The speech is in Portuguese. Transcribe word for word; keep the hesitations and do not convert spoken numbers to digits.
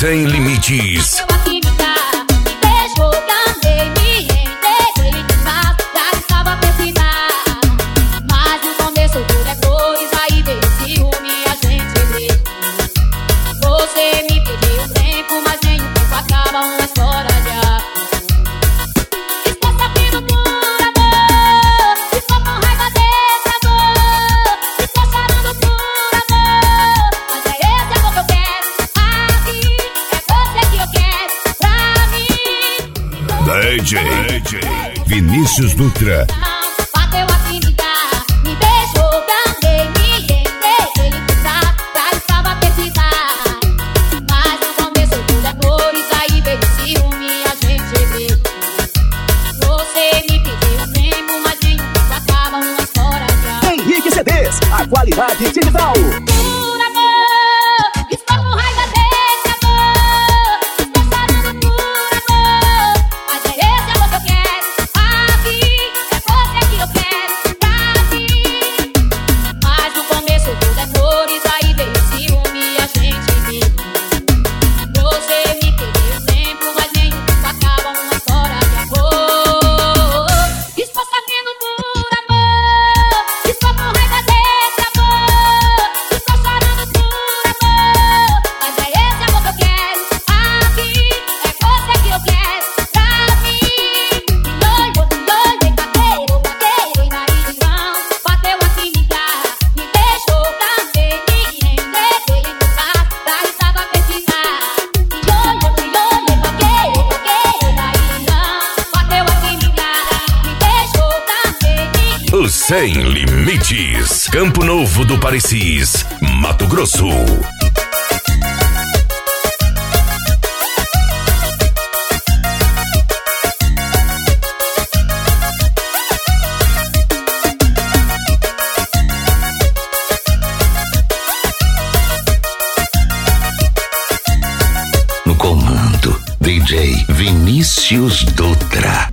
Sem Limites. D J, D J Vinícius Dutra. Bateu a química, me beijou, gamei, me rendei. Ele precisava, precisava precisar. Mas no começo tudo é flores, aí veio ciúme e a gente viu. Você me pediu um tempo, mas em um tempo acaba uma história de amor. Henrique C Ds, a qualidade digital. Sem Limites, Campo Novo do Parecis, Mato Grosso. No comando, D J Vinícius Dutra.